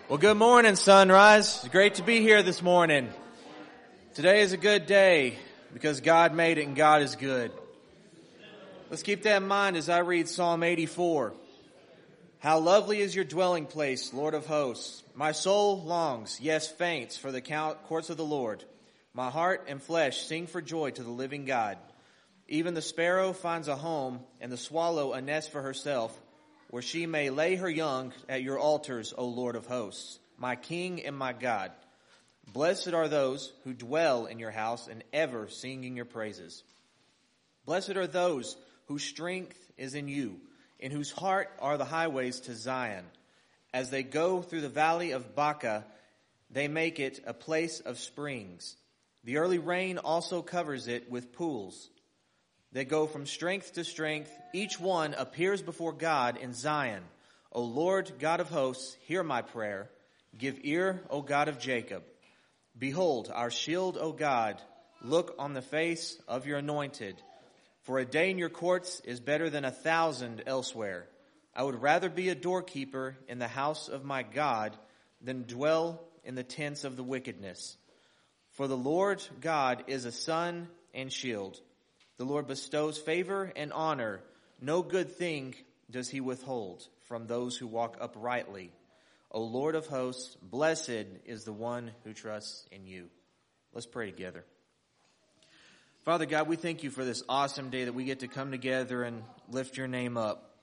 Well, good morning, Sunrise. It's great to be here this morning. Today is a good day because God made it and God is good. Let's keep that in mind as I read Psalm 84. How lovely is your dwelling place, Lord of hosts. My soul longs, yes, faints for the courts of the Lord. My heart and flesh sing for joy to the living God. Even the sparrow finds a home and the swallow a nest for herself, where she may lay her young at your altars, O Lord of hosts, my King and my God. Blessed are those who dwell in your house and ever singing your praises. Blessed are those whose strength is in you, in whose heart are the highways to Zion. As they go through the valley of Baca, they make it a place of springs. The early rain also covers it with pools. They go from strength to strength. Each one appears before God in Zion. O Lord, God of hosts, hear my prayer. Give ear, O God of Jacob. Behold, our shield, O God. Look on the face of your anointed. For a day in your courts is better than 1,000 elsewhere. I would rather be a doorkeeper in the house of my God than dwell in the tents of the wickedness. For the Lord God is a sun and shield. The Lord bestows favor and honor. No good thing does he withhold from those who walk uprightly. O Lord of hosts, blessed is the one who trusts in you. Let's pray together. Father God, we thank you for this awesome day that we get to come together and lift your name up.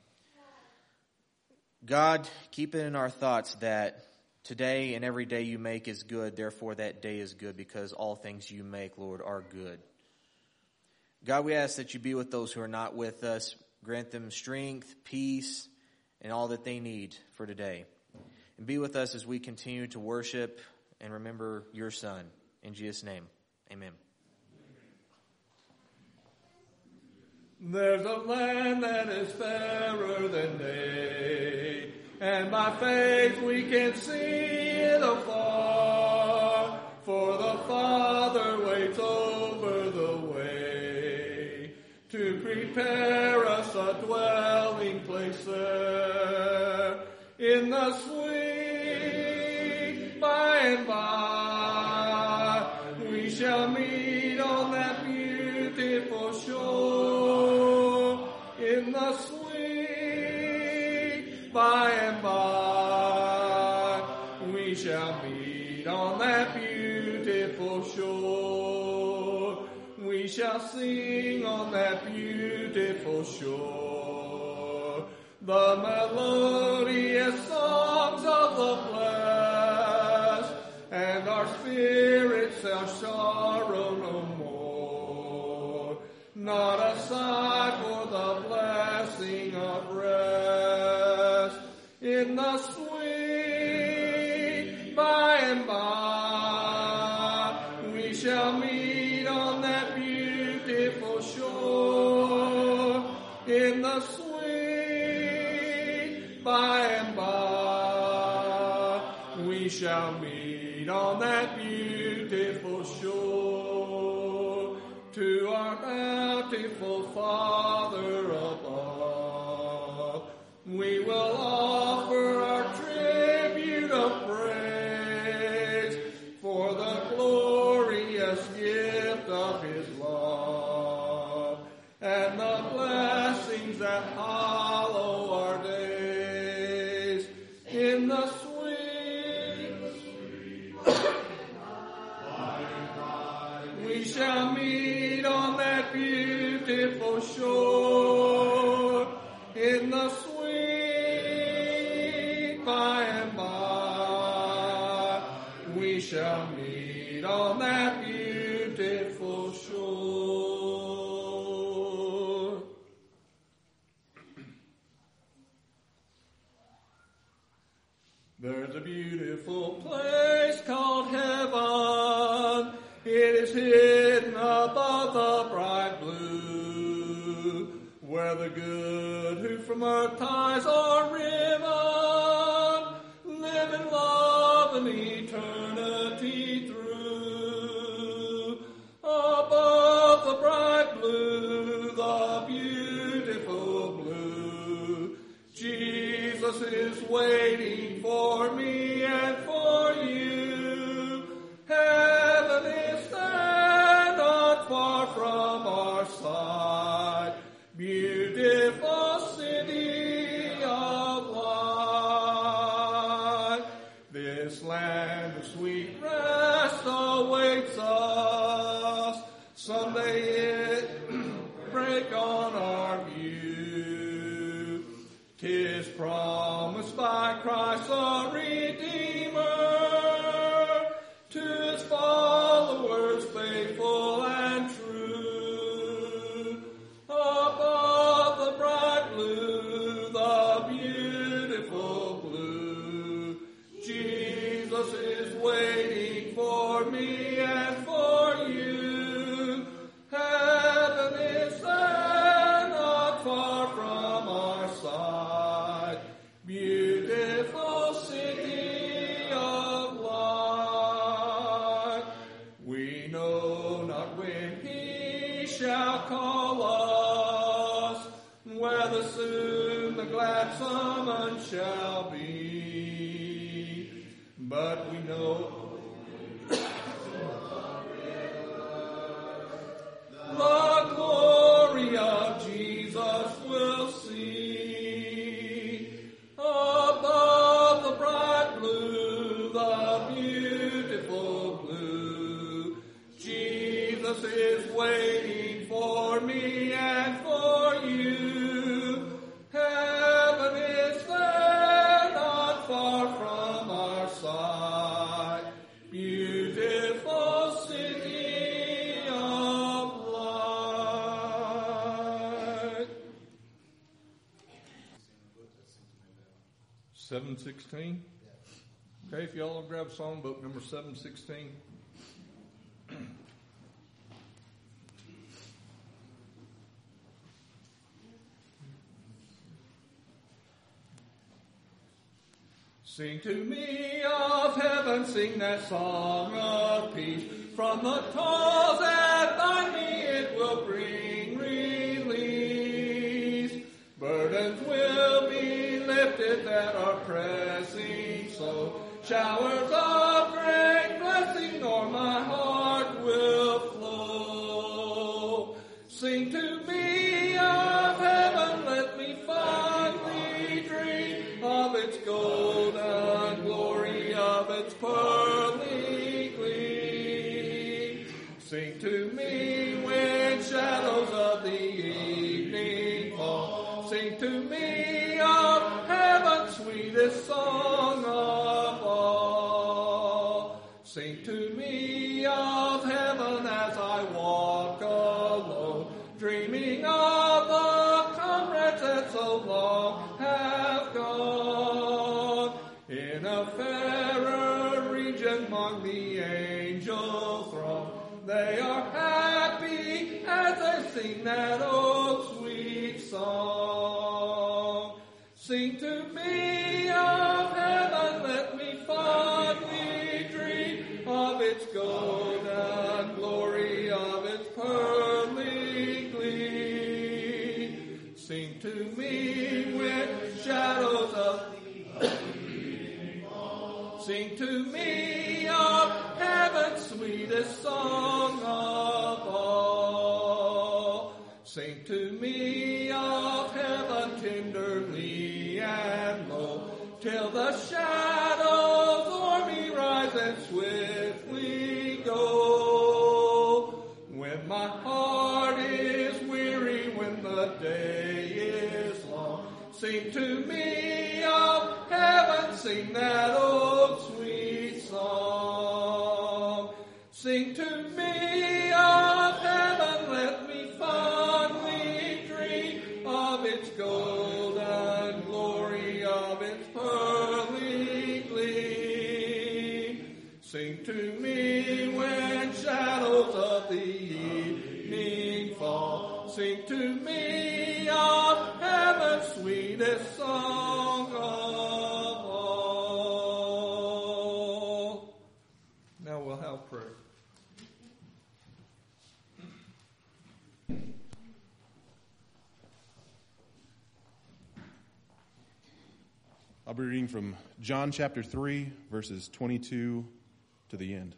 God, keep it in our thoughts that today and every day you make is good. Therefore, that day is good because all things you make, Lord, are good. God, we ask that you be with those who are not with us. Grant them strength, peace, and all that they need for today. And be with us as we continue to worship and remember your Son. In Jesus' name, amen. There's a land that is fairer than day, and by faith we can see it afar, for the Father waits over the way to prepare us a dwelling place there in the sweet by and by. We shall meet on that beautiful shore in the sweet by and by. We shall meet on that beautiful shore. We shall sing on that beautiful shore the melodious songs of the blessed, and our spirits shall sorrow no more. Not a sigh for the blessing of rest in the sweet by and by. We shall meet on that beautiful shore in the sweet by and by. We shall meet on that beautiful shore to our bountiful Father above. We will offer our tribute of praise for the glorious gift of his love and the blessings that hallow our days in the sweet we shall meet on that beautiful shore in the sweet by and by. We shall meet on that beautiful shore. There's a beautiful place called heaven. It is hidden above the bright blue, where the good who from earth ties are riven live in love and eternity through. Above the bright blue, the beautiful blue, Jesus is waiting for me and this land of sweet rest awaits us. Someday it break on our view. 'Tis promised by Christ the Redeemer to his followers faithful and true. Above the bright blue, the beautiful blue, Jesus is waiting for me and for you. Heaven is there, not far from our side. Beautiful city of light. We know not when he shall call us, whether soon the glad summons shall be. But we know the glory of Jesus we'll see. Above the bright blue, the beautiful blue, Jesus is waiting for me and for you. Heaven is there, not far from our side. Beautiful city of light. 716. Okay, if y'all will grab songbook number 716. Sing to me of heaven, sing that song of peace. From the toils that bind me it will bring release. Burdens will be lifted that are pressing so. Showers of great blessing o'er my heart will flow. Sing to me of heaven, let me fondly dream of its golden glory, of its pearly gleam. Sing to me when shadows of the evening fall. Sing to me of heaven's sweetest song of all. Sing to me of heaven as I walk alone, dreaming of the comrades that so long have gone. In a fairer region among the angel throng, they are happy as they sing that old sweet song. Sing to me of heaven, let me fondly dream of its golden glory, of its pearly gleam. Sing to me when shadows of sing to me of heaven's sweetest song of all. Sing to me of heaven tenderly and low, till the shadows o'er me rise and swiftly go. When my heart is weary, when the day is long, sing to me of heaven, sing that old sweet song. Sing to me of heaven, let me fondly dream of its golden glory, of its pearly gleam. Sing to me when shadows of the evening fall. Sing to me of heaven's sweetest song of all. Now we'll have prayer. I'll be reading from John chapter 3, verses 22 to the end.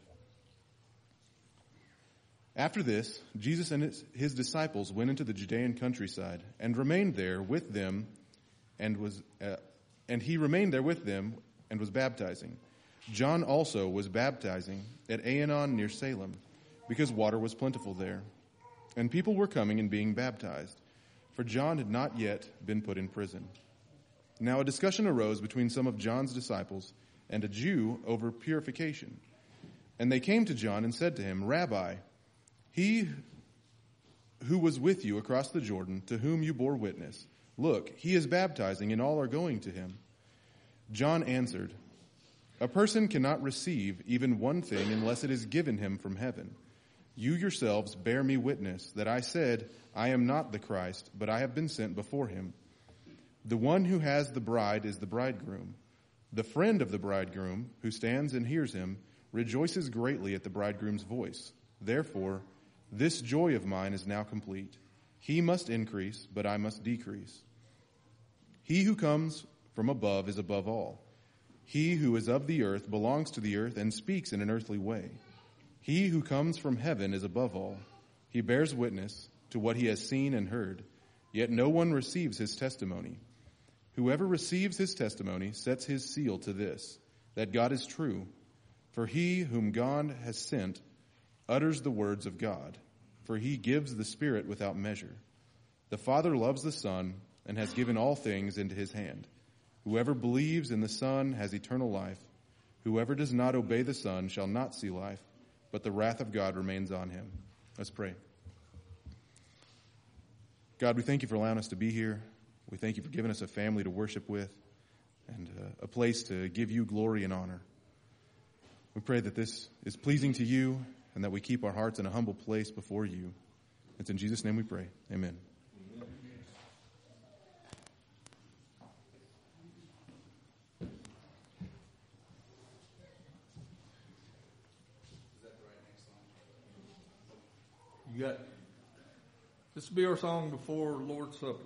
After this, Jesus and his disciples went into the Judean countryside and remained there with them, and he remained there with them and was baptizing. John also was baptizing at Aenon near Salem, because water was plentiful there. And people were coming and being baptized, for John had not yet been put in prison. Now a discussion arose between some of John's disciples and a Jew over purification. And they came to John and said to him, Rabbi, he who was with you across the Jordan, to whom you bore witness, look, he is baptizing, and all are going to him. John answered, a person cannot receive even one thing unless it is given him from heaven. You yourselves bear me witness that I said, I am not the Christ, but I have been sent before him. The one who has the bride is the bridegroom. The friend of the bridegroom, who stands and hears him, rejoices greatly at the bridegroom's voice. Therefore, this joy of mine is now complete. He must increase, but I must decrease. He who comes from above is above all. He who is of the earth belongs to the earth and speaks in an earthly way. He who comes from heaven is above all. He bears witness to what he has seen and heard, yet no one receives his testimony. Whoever receives his testimony sets his seal to this, that God is true. For he whom God has sent utters the words of God, for he gives the Spirit without measure. The Father loves the Son and has given all things into his hand. Whoever believes in the Son has eternal life. Whoever does not obey the Son shall not see life, but the wrath of God remains on him. Let's pray. God, we thank you for allowing us to be here. We thank you for giving us a family to worship with and a place to give you glory and honor. We pray that this is pleasing to you and that we keep our hearts in a humble place before you. It's in Jesus' name we pray. Amen. This will be our song before Lord's Supper.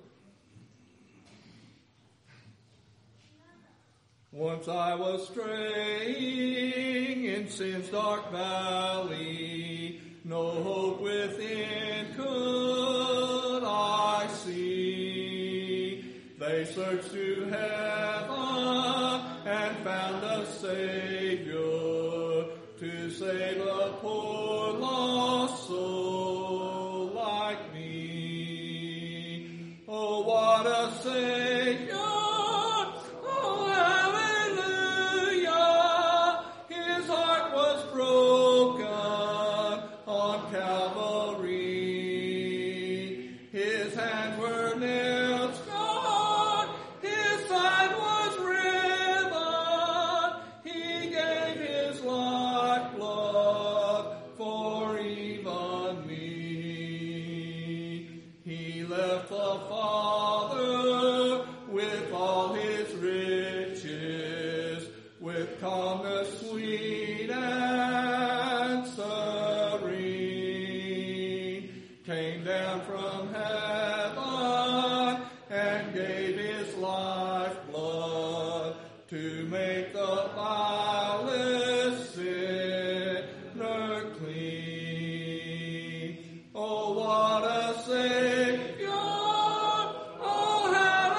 Once I was straying in sin's dark valley, no hope within could I see. They searched to heaven and found a Savior to save a poor lost soul like me. Oh, what a Savior! Oh, hallelujah! His heart was broken on Calvary. His hands were nailed scarred. His side was riven. He gave his lifeblood for even me. He left the Father with all his riches, with calmness sweet and serene. Came down from heaven and gave his lifeblood to make the vilest sinner clean. Oh, what a Savior! Oh,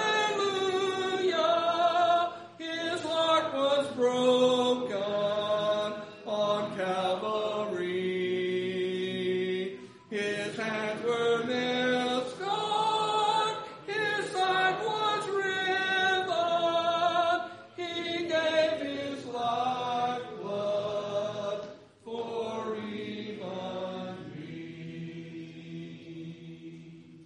hallelujah! His heart was broken on Calvary. His hands were nailed scarred. His side was riven. He gave his lifeblood for even me.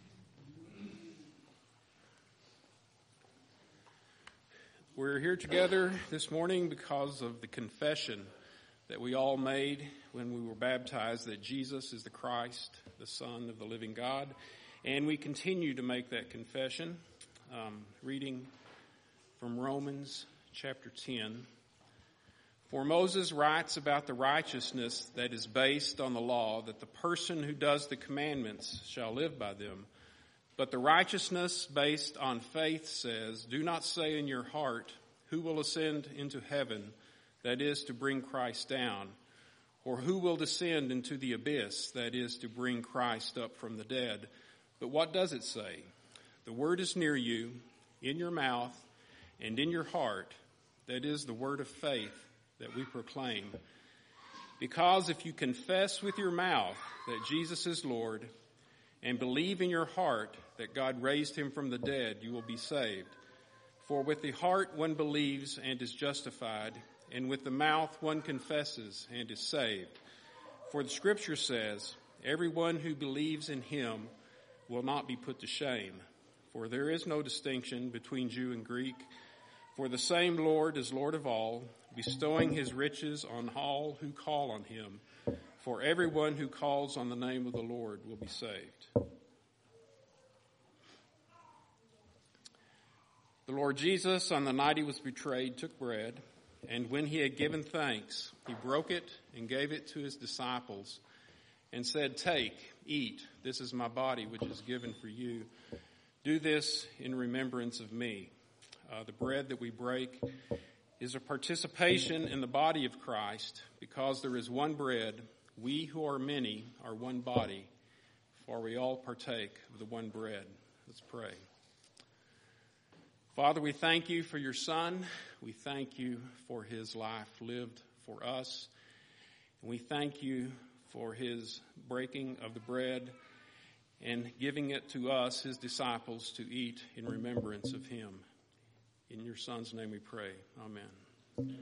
We're here together this morning because of the confession that we all made when we were baptized that Jesus is the Christ, the Son of the living God. And we continue to make that confession, reading from Romans chapter 10. For Moses writes about the righteousness that is based on the law, that the person who does the commandments shall live by them. But the righteousness based on faith says, do not say in your heart, who will ascend into heaven, that is to bring Christ down, or who will descend into the abyss, that is to bring Christ up from the dead. But what does it say? The word is near you, in your mouth and in your heart, that is the word of faith that we proclaim. Because if you confess with your mouth that Jesus is Lord and believe in your heart that God raised him from the dead, you will be saved. For with the heart one believes and is justified, and with the mouth one confesses and is saved. For the scripture says, everyone who believes in him will not be put to shame. For there is no distinction between Jew and Greek. For the same Lord is Lord of all, bestowing his riches on all who call on him. For everyone who calls on the name of the Lord will be saved. The Lord Jesus, on the night he was betrayed, took bread, and when he had given thanks, he broke it and gave it to his disciples and said, "Take, eat, this is my body which is given for you. Do this in remembrance of me." The bread that we break is a participation in the body of Christ. Because there is one bread, we who are many are one body, for we all partake of the one bread. Let's pray. Father, we thank you for your Son. We thank you for his life lived for us. And we thank you for his breaking of the bread and giving it to us, his disciples, to eat in remembrance of him. In your Son's name we pray. Amen.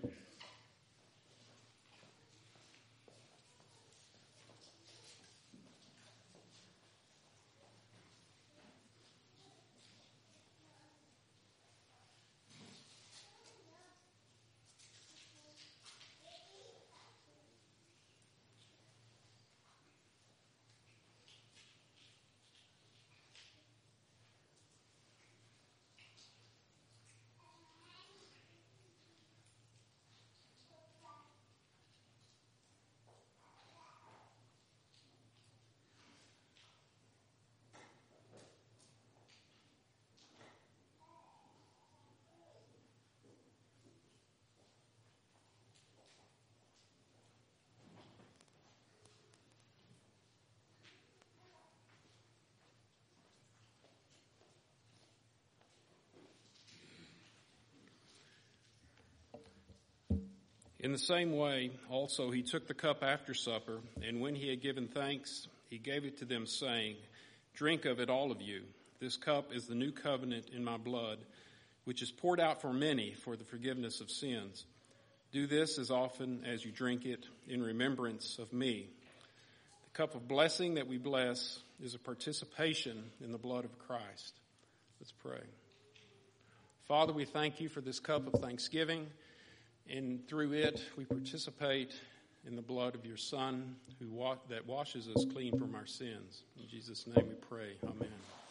In the same way, also, he took the cup after supper, and when he had given thanks, he gave it to them, saying, "Drink of it, all of you. This cup is the new covenant in my blood, which is poured out for many for the forgiveness of sins. Do this as often as you drink it in remembrance of me." The cup of blessing that we bless is a participation in the blood of Christ. Let's pray. Father, we thank you for this cup of thanksgiving. And through it, we participate in the blood of your Son that washes us clean from our sins. In Jesus' name we pray. Amen.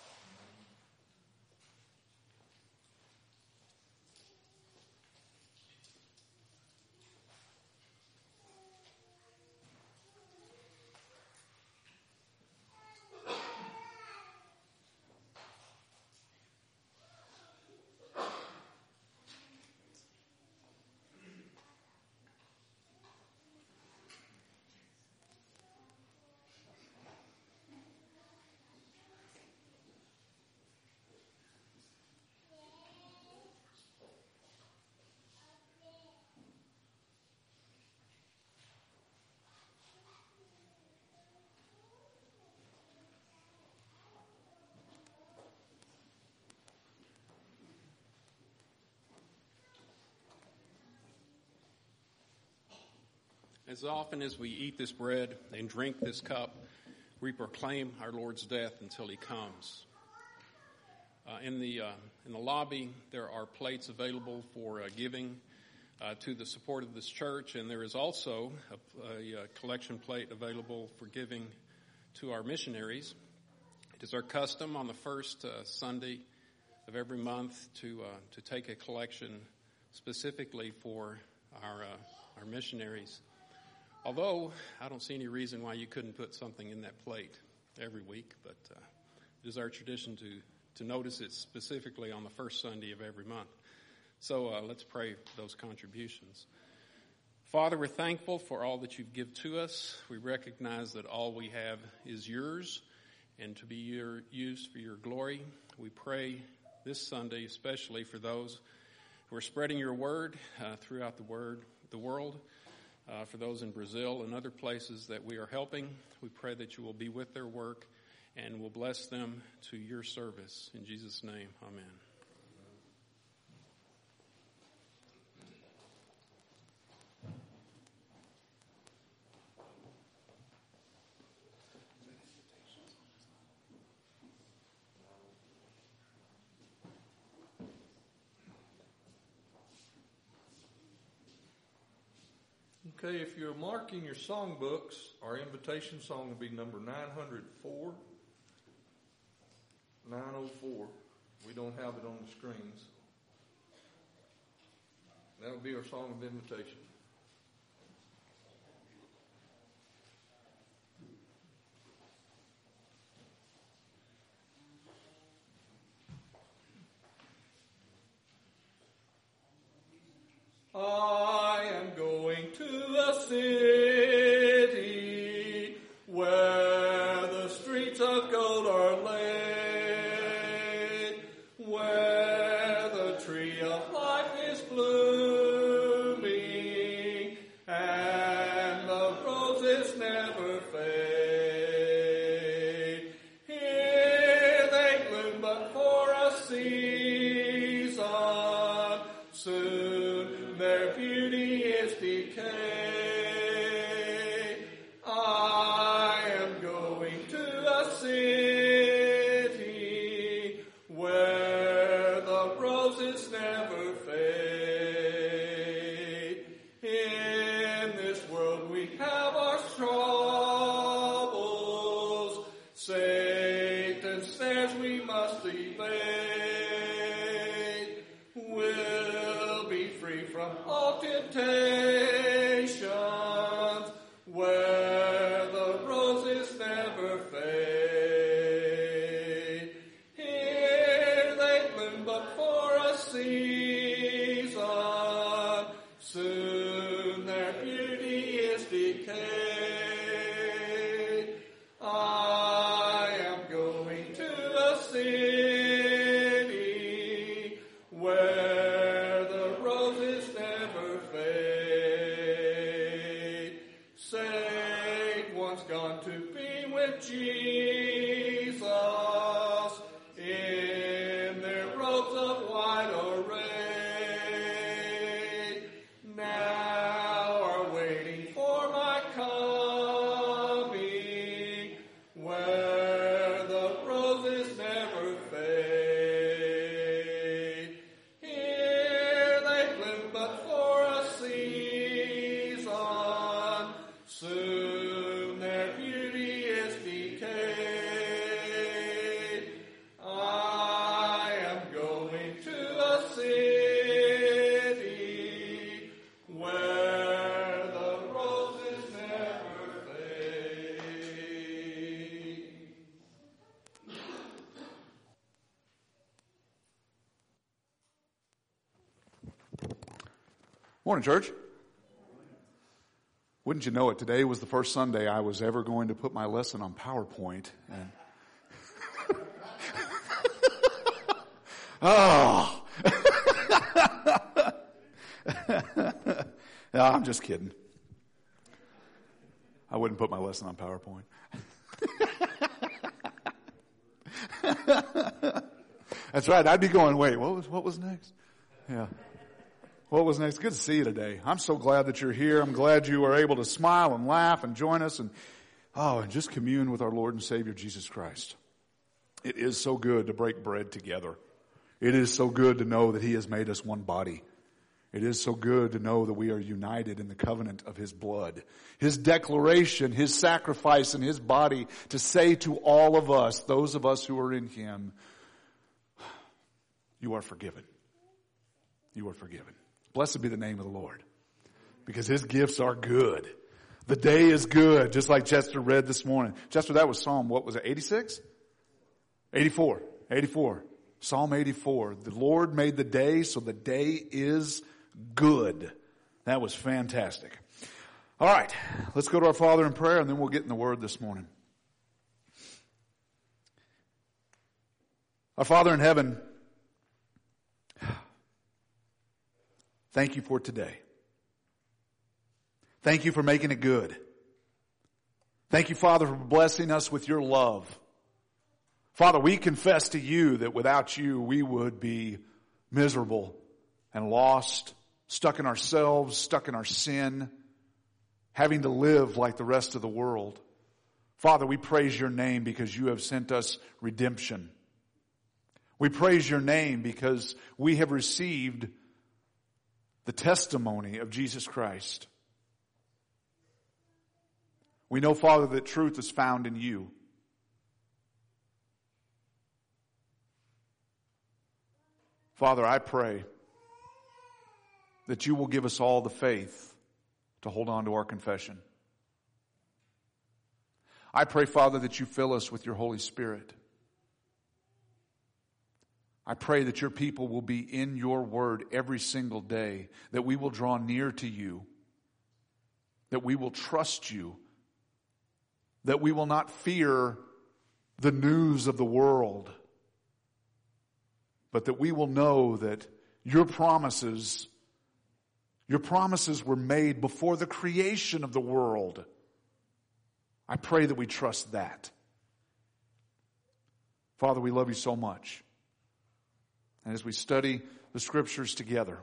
As often as we eat this bread and drink this cup, we proclaim our Lord's death until he comes. In the lobby, there are plates available for giving to the support of this church, and there is also a collection plate available for giving to our missionaries. It is our custom on the first Sunday of every month to take a collection specifically for our missionaries. Although I don't see any reason why you couldn't put something in that plate every week, but it is our tradition to notice it specifically on the first Sunday of every month. So let's pray for those contributions. Father, we're thankful for all that you've given to us. We recognize that all we have is yours and to be used for your glory. We pray this Sunday especially for those We're spreading your word throughout the world. For those in Brazil and other places that we are helping, we pray that you will be with their work and will bless them to your service. In Jesus' name, amen. Okay, if you're marking your songbooks, our invitation song will be number 904. 904. We don't have it on the screens. That will be our song of invitation. I am going to a city where the streets of gold are laid, where the tree of life is blooming, and the roses never fade. Here they bloom but for a season, soon their beauty is decay. I am going to a city where the roses never fade. In this world we have our troubles. Satan says we must evade. We'll be free from all temptations where the roses never fade. Here they bloom but for a season, soon their beauty is decayed. I am going to a city where the roses never fade. Satan once gone to be with Jesus in their robes of white array. Now are waiting for my coming where the roses never fade. Here they bloom but for a season, soon their beauty is decayed. I am going to a city where the roses never fade. Morning, church. Wouldn't you know it, today was the first Sunday I was ever going to put my lesson on PowerPoint. And oh. No, I'm just kidding. I wouldn't put my lesson on PowerPoint. That's right. I'd be going, wait, what was next? Yeah. What was next? Good to see you today. I'm so glad that you're here. I'm glad you are able to smile and laugh and join us and just commune with our Lord and Savior Jesus Christ. It is so good to break bread together. It is so good to know that He has made us one body. It is so good to know that we are united in the covenant of His blood. His declaration, His sacrifice in His body to say to all of us, those of us who are in Him, you are forgiven. You are forgiven. Blessed be the name of the Lord, because His gifts are good. The day is good, just like Chester read this morning. Chester, that was Psalm, what was it, 86? 84. Psalm 84. The Lord made the day, so the day is good. That was fantastic. All right, let's go to our Father in prayer, and then we'll get in the Word this morning. Our Father in heaven, Thank you for today. Thank you for making it good. Thank you, Father, for blessing us with your love. Father, we confess to you that without you, we would be miserable and lost, stuck in ourselves, stuck in our sin, having to live like the rest of the world. Father, we praise your name because you have sent us redemption. We praise your name because we have received the testimony of Jesus Christ. We know, Father, that truth is found in you. Father, I pray that you will give us all the faith to hold on to our confession. I pray, Father, that you fill us with your Holy Spirit. I pray that your people will be in your word every single day, that we will draw near to you, that we will trust you, that we will not fear the news of the world, but that we will know that your promises were made before the creation of the world. I pray that we trust that. Father, we love you so much. And as we study the scriptures together,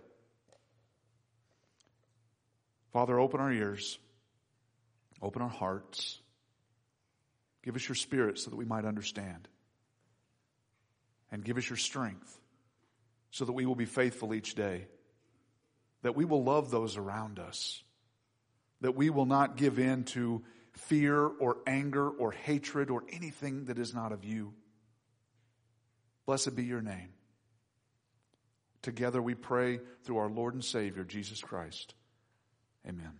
Father, open our ears, open our hearts, give us your Spirit so that we might understand. And give us your strength so that we will be faithful each day. That we will love those around us. That we will not give in to fear or anger or hatred or anything that is not of you. Blessed be your name. Together we pray through our Lord and Savior, Jesus Christ. Amen.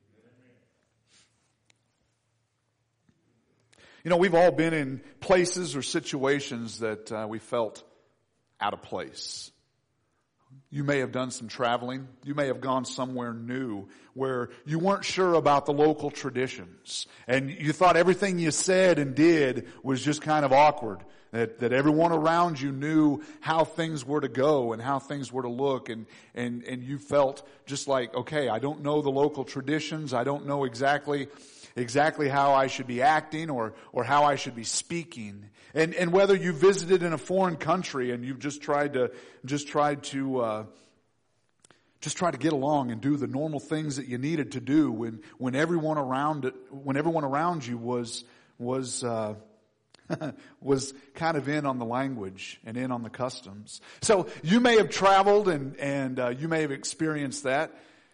You know, we've all been in places or situations that we felt out of place. You may have done some traveling. You may have gone somewhere new where you weren't sure about the local traditions. And you thought everything you said and did was just kind of awkward. That everyone around you knew how things were to go and how things were to look. And you felt just like, okay, I don't know the local traditions. I don't know exactly how I should be acting or how I should be speaking. And whether you visited in a foreign country and you've just tried to get along and do the normal things that you needed to do when everyone around you was was kind of in on the language and in on the customs. So you may have traveled and you may have experienced that.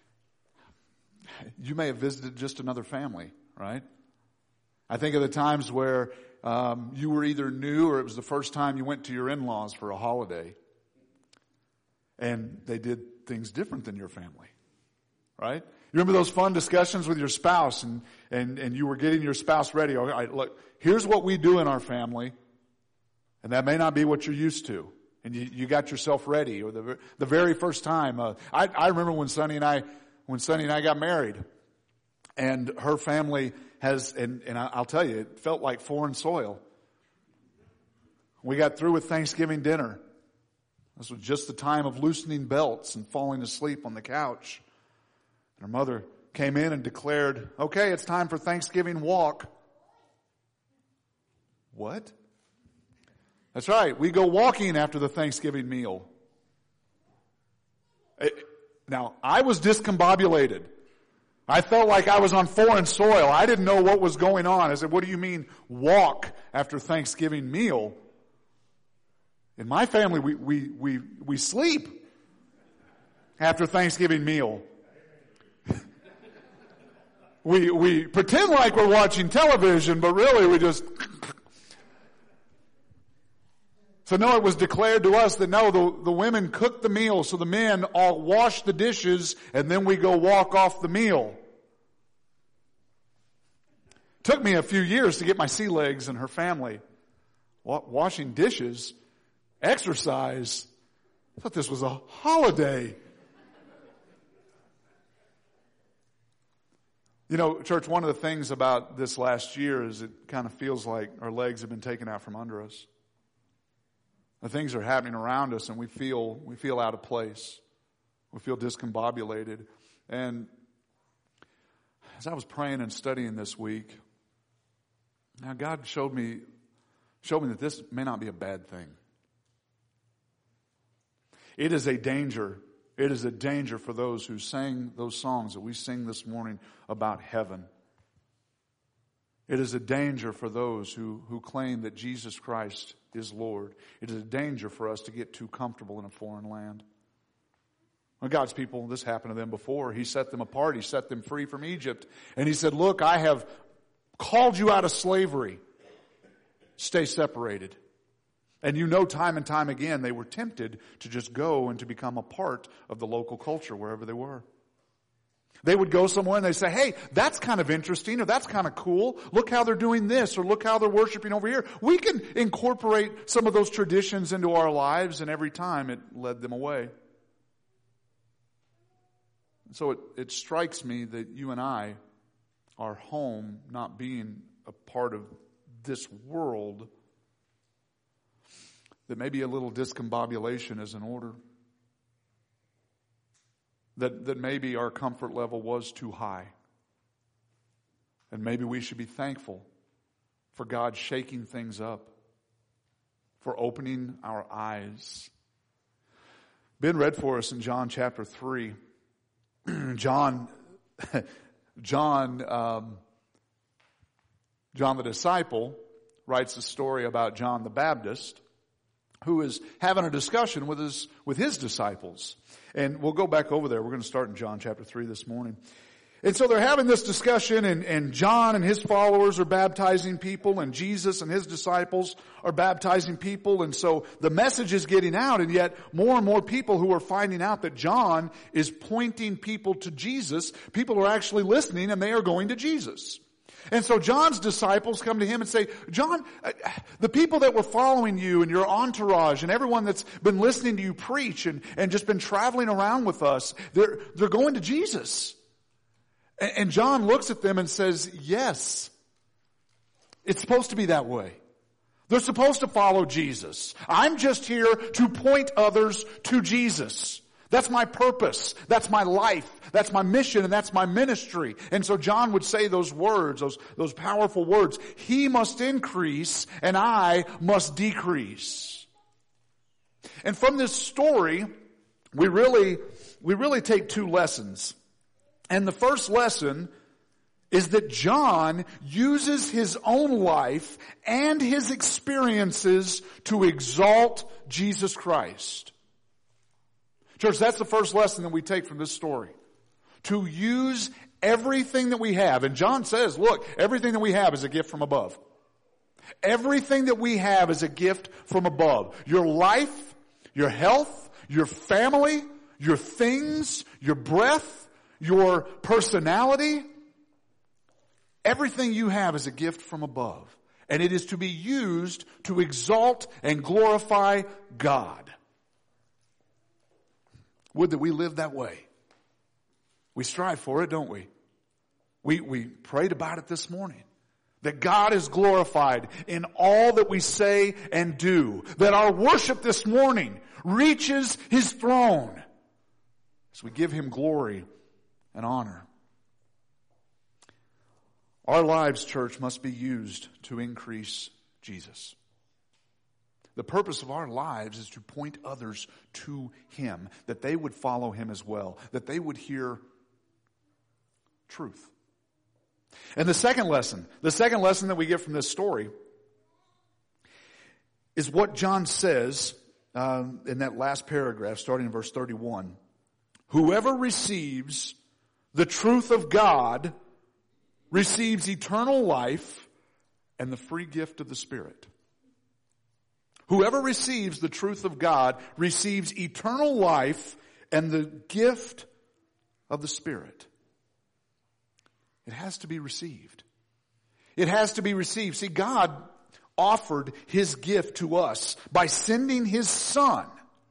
You may have visited just another family, right? I think of the times where you were either new or it was the first time you went to your in-laws for a holiday. And they did things different than your family, right? You remember those fun discussions with your spouse and you were getting your spouse ready. All right, look, here's what we do in our family. And that may not be what you're used to. And you got yourself ready. Or the very first time. I remember when Sonny and I got married. And her family has, and I'll tell you, it felt like foreign soil. We got through with Thanksgiving dinner. This was just the time of loosening belts and falling asleep on the couch. And her mother came in and declared, okay, it's time for Thanksgiving walk. What? That's right. We go walking after the Thanksgiving meal. Now, I was discombobulated. I felt like I was on foreign soil. I didn't know what was going on. I said, what do you mean walk after Thanksgiving meal? In my family, we sleep after Thanksgiving meal. We pretend like we're watching television, but really we just... So no, it was declared to us that no, the women cook the meal, so the men all wash the dishes, and then we go walk off the meal. Took me a few years to get my sea legs and her family. Washing dishes, exercise. I thought this was a holiday. You know, church, one of the things about this last year is it kind of feels like our legs have been taken out from under us. The things are happening around us and we feel out of place. We feel discombobulated. And as I was praying and studying this week, now God showed me that this may not be a bad thing. It is a danger. It is a danger for those who sang those songs that we sing this morning about heaven. It is a danger for those who claim that Jesus Christ is Lord. It is a danger for us to get too comfortable in a foreign land. When God's people, this happened to them before. He set them apart. He set them free from Egypt. And He said, look, I have called you out of slavery. Stay separated. And you know, time and time again, they were tempted to just go and to become a part of the local culture wherever they were. They would go somewhere and they say, hey, that's kind of interesting, or that's kind of cool. Look how they're doing this, or look how they're worshiping over here. We can incorporate some of those traditions into our lives, and every time it led them away. So it strikes me that you and I, our home not being a part of this world, that maybe a little discombobulation is in order. That maybe our comfort level was too high. And maybe we should be thankful for God shaking things up, for opening our eyes. Ben read for us in John chapter 3. John the disciple writes a story about John the Baptist, who is having a discussion with his disciples. And we'll go back over there. We're going to start in John chapter 3 this morning. And so they're having this discussion, and John and his followers are baptizing people, and Jesus and his disciples are baptizing people. And so the message is getting out, and yet more and more people who are finding out that John is pointing people to Jesus, people are actually listening, and they are going to Jesus. And so John's disciples come to him and say, John, the people that were following you and your entourage and everyone that's been listening to you preach and just been traveling around with us, they're going to Jesus. And John looks at them and says, yes, it's supposed to be that way. They're supposed to follow Jesus. I'm just here to point others to Jesus. That's my purpose. That's my life. That's my mission, and that's my ministry. And so John would say those words, those powerful words. He must increase, and I must decrease. And from this story, we really take two lessons. And the first lesson is that John uses his own life and his experiences to exalt Jesus Christ. Church, that's the first lesson that we take from this story. To use everything that we have. And John says, look, everything that we have is a gift from above. Everything that we have is a gift from above. Your life, your health, your family, your things, your breath, your personality. Everything you have is a gift from above. And it is to be used to exalt and glorify God. Would that we live that way. We strive for it, don't we? We prayed about it this morning. That God is glorified in all that we say and do. That our worship this morning reaches His throne as we give Him glory and honor. Our lives, church, must be used to increase Jesus. The purpose of our lives is to point others to Him, that they would follow Him as well, that they would hear truth. And the second lesson that we get from this story is what John says in that last paragraph, starting in verse 31. Whoever receives the truth of God receives eternal life and the free gift of the Spirit. Whoever receives the truth of God receives eternal life and the gift of the Spirit. It has to be received. It has to be received. See, God offered His gift to us by sending His Son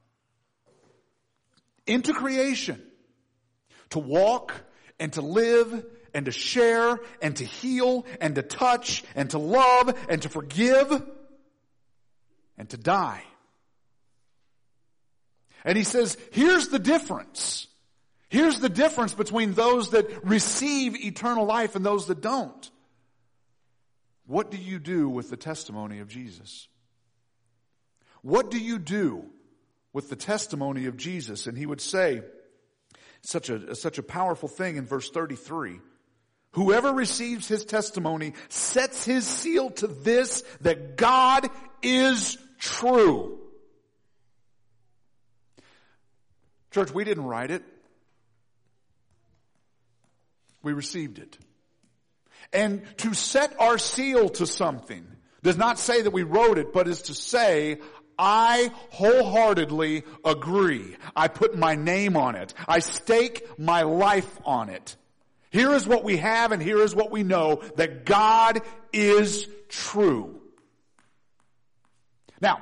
into creation to walk and to live and to share and to heal and to touch and to love and to forgive and to die. And He says, here's the difference. Here's the difference between those that receive eternal life and those that don't. What do you do with the testimony of Jesus? What do you do with the testimony of Jesus? And he would say such a powerful thing in verse 33. Whoever receives his testimony sets his seal to this, that God is true. Church, we didn't write it. We received it. And to set our seal to something does not say that we wrote it, but is to say, I wholeheartedly agree. I put my name on it. I stake my life on it. Here is what we have and here is what we know, that God is true. Now,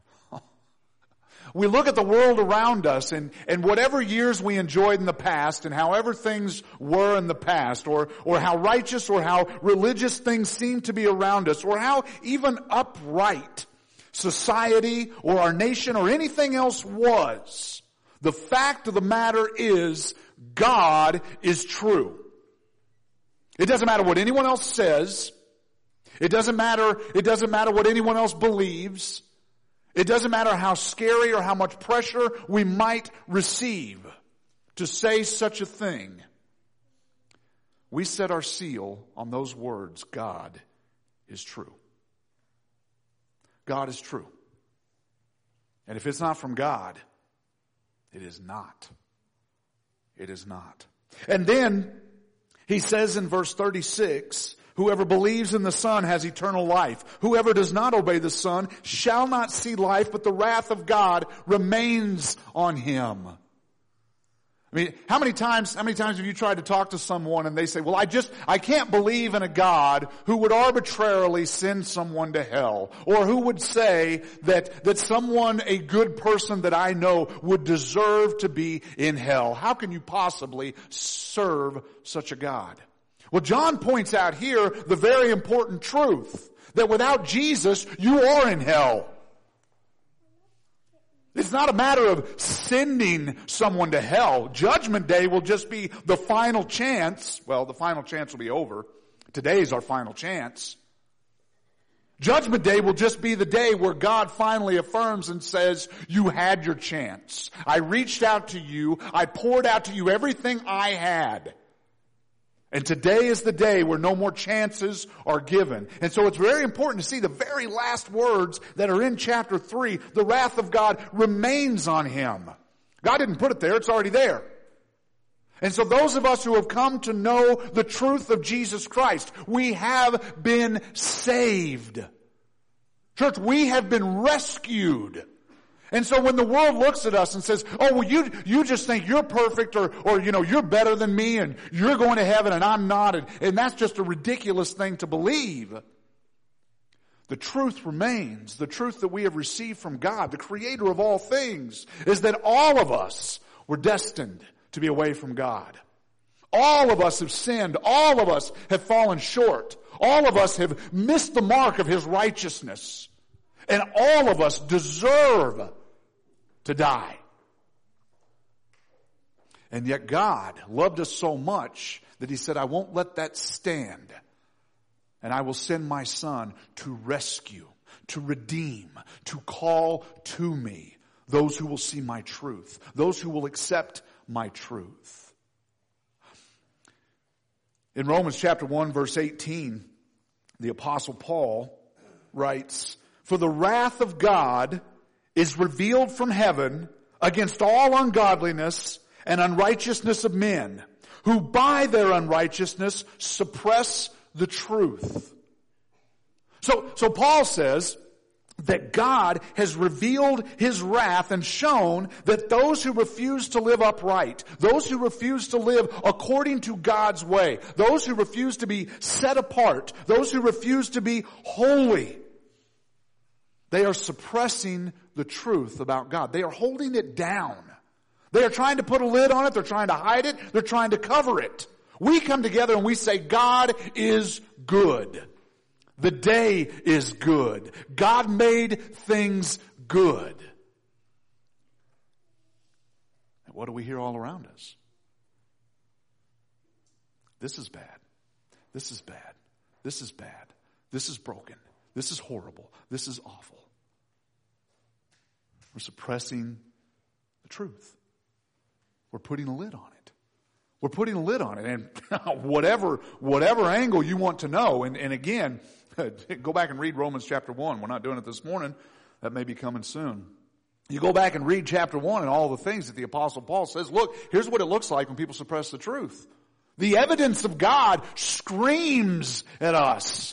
we look at the world around us and whatever years we enjoyed in the past and however things were in the past or how righteous or how religious things seem to be around us or how even upright society or our nation or anything else was, the fact of the matter is God is true. It doesn't matter what anyone else says. It doesn't matter what anyone else believes. It doesn't matter how scary or how much pressure we might receive to say such a thing. We set our seal on those words, God is true. God is true. And if it's not from God, it is not. It is not. And then he says in verse 36, whoever believes in the Son has eternal life. Whoever does not obey the Son shall not see life, but the wrath of God remains on him. I mean, how many times have you tried to talk to someone and they say, well, I can't believe in a God who would arbitrarily send someone to hell, or who would say that someone, a good person that I know, would deserve to be in hell. How can you possibly serve such a God? Well, John points out here the very important truth that without Jesus, you are in hell. It's not a matter of sending someone to hell. Judgment Day will just be the final chance. Well, the final chance will be over. Today's our final chance. Judgment Day will just be the day where God finally affirms and says, you had your chance. I reached out to you. I poured out to you everything I had. And today is the day where no more chances are given. And so it's very important to see the very last words that are in chapter 3. The wrath of God remains on him. God didn't put it there. It's already there. And so those of us who have come to know the truth of Jesus Christ, we have been saved. Church, we have been rescued. And so when the world looks at us and says, oh, well, you just think you're perfect or you're better than me and you're going to heaven and I'm not, and that's just a ridiculous thing to believe. The truth remains, the truth that we have received from God, the creator of all things, is that all of us were destined to be away from God. All of us have sinned. All of us have fallen short. All of us have missed the mark of his righteousness. And all of us deserve to die. And yet God loved us so much that he said, I won't let that stand. And I will send my Son to rescue, to redeem, to call to me those who will see my truth, those who will accept my truth. In Romans chapter 1 verse 18, the Apostle Paul writes, for the wrath of God is revealed from heaven against all ungodliness and unrighteousness of men, who by their unrighteousness suppress the truth. So Paul says that God has revealed his wrath and shown that those who refuse to live upright, those who refuse to live according to God's way, those who refuse to be set apart, those who refuse to be holy, they are suppressing the truth about God. They are holding it down. They are trying to put a lid on it. They're trying to hide it. They're trying to cover it. We come together and we say, God is good. The day is good. God made things good. And what do we hear all around us? This is bad. This is bad. This is bad. This is broken. This is horrible. This is awful. We're suppressing the truth. We're putting a lid on it. We're putting a lid on it. And whatever angle you want to know, and again, go back and read Romans chapter 1. We're not doing it this morning. That may be coming soon. You go back and read chapter 1 and all the things that the Apostle Paul says. Look, here's what it looks like when people suppress the truth. The evidence of God screams at us.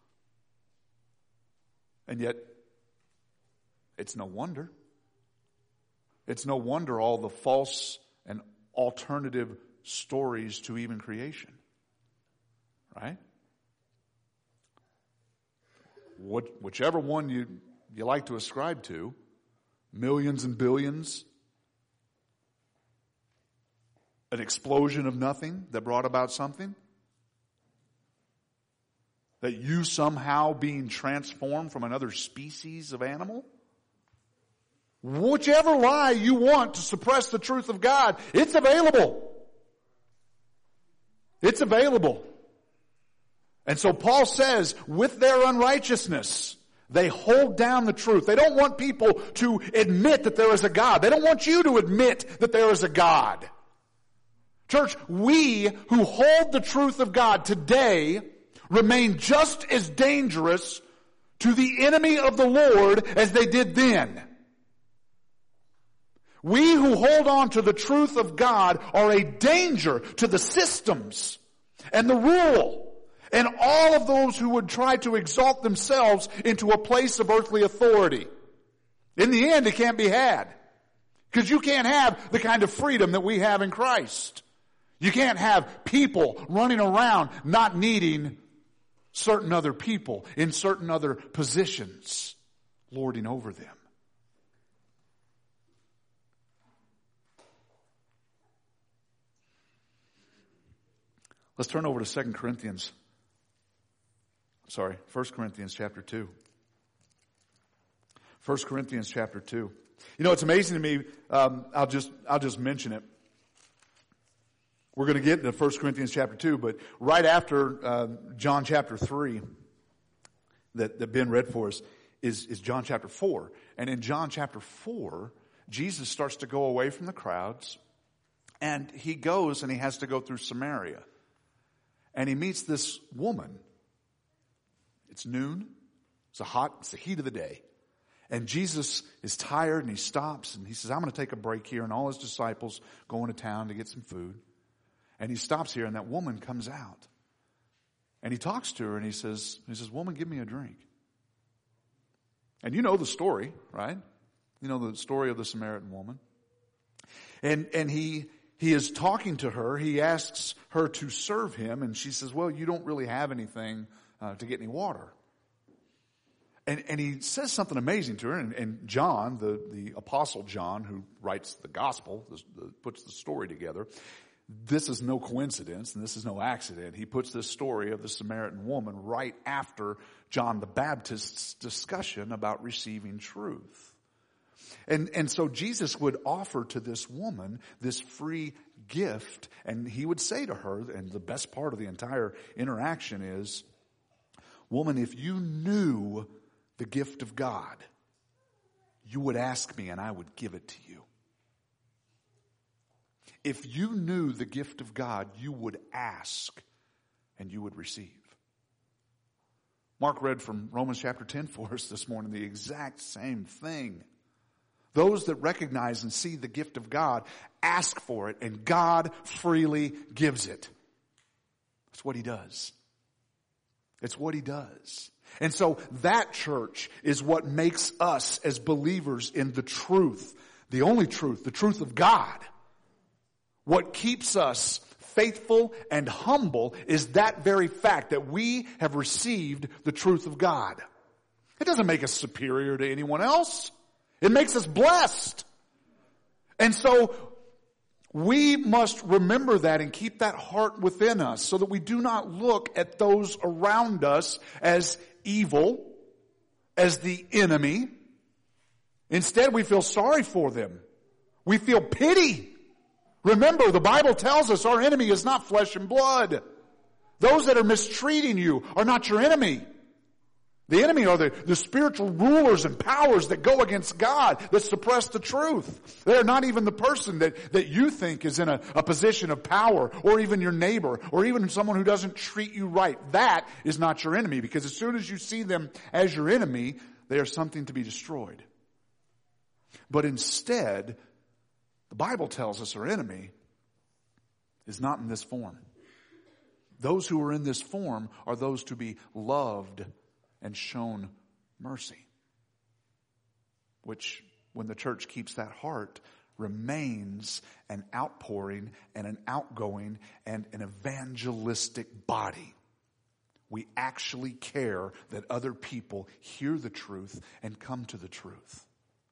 And yet, it's no wonder. It's no wonder all the false and alternative stories to even creation. Right? Whichever one you like to ascribe to, millions and billions, an explosion of nothing that brought about something, that you somehow being transformed from another species of animal. Whichever lie you want to suppress the truth of God, it's available. It's available. And so Paul says, with their unrighteousness, they hold down the truth. They don't want people to admit that there is a God. They don't want you to admit that there is a God. Church, we who hold the truth of God today remain just as dangerous to the enemy of the Lord as they did then. We who hold on to the truth of God are a danger to the systems and the rule and all of those who would try to exalt themselves into a place of earthly authority. In the end, it can't be had. Because you can't have the kind of freedom that we have in Christ. You can't have people running around not needing certain other people in certain other positions, lording over them. Let's turn over to 1 Corinthians chapter 2. 1 Corinthians chapter 2. You know, it's amazing to me, I'll just mention it. We're going to get into 1 Corinthians chapter 2, but right after John chapter 3 that Ben read for us is John chapter 4. And in John chapter 4, Jesus starts to go away from the crowds, and he goes and he has to go through Samaria. And he meets this woman. It's noon. It's the heat of the day. And Jesus is tired and he stops and he says, I'm going to take a break here. And all his disciples go into town to get some food. And he stops here and that woman comes out. And he talks to her and he says, woman, give me a drink. And you know the story, right? You know the story of the Samaritan woman. And he is talking to her. He asks her to serve him. And she says, well, you don't really have anything to get any water. And he says something amazing to her. And John, the Apostle John, who writes the gospel, puts the story together. This is no coincidence and this is no accident. He puts this story of the Samaritan woman right after John the Baptist's discussion about receiving truth. And so Jesus would offer to this woman this free gift, and he would say to her, and the best part of the entire interaction is, woman, if you knew the gift of God, you would ask me and I would give it to you. If you knew the gift of God, you would ask and you would receive. Mark read from Romans chapter 10 for us this morning, the exact same thing. Those that recognize and see the gift of God ask for it, and God freely gives it. That's what he does. It's what he does. And so that, church, is what makes us as believers in the truth, the only truth, the truth of God. What keeps us faithful and humble is that very fact that we have received the truth of God. It doesn't make us superior to anyone else. It makes us blessed. And so we must remember that and keep that heart within us so that we do not look at those around us as evil, as the enemy. Instead, we feel sorry for them. We feel pity. Remember, the Bible tells us our enemy is not flesh and blood. Those that are mistreating you are not your enemy. The enemy are the spiritual rulers and powers that go against God, that suppress the truth. They're not even the person that you think is in a position of power, or even your neighbor, or even someone who doesn't treat you right. That is not your enemy, because as soon as you see them as your enemy, they are something to be destroyed. But instead, the Bible tells us our enemy is not in this form. Those who are in this form are those to be loved and shown mercy, which, when the church keeps that heart, remains an outpouring and an outgoing and an evangelistic body. We actually care that other people hear the truth and come to the truth.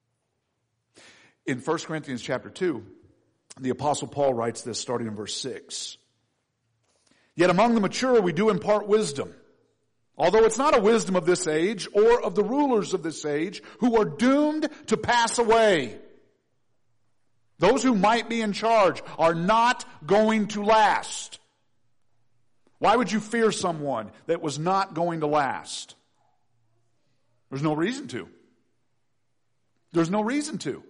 In 1 Corinthians chapter 2, the Apostle Paul writes this, starting in verse 6. Yet among the mature we do impart wisdom, although it's not a wisdom of this age or of the rulers of this age, who are doomed to pass away. Those who might be in charge are not going to last. Why would you fear someone that was not going to last? There's no reason to. There's no reason to.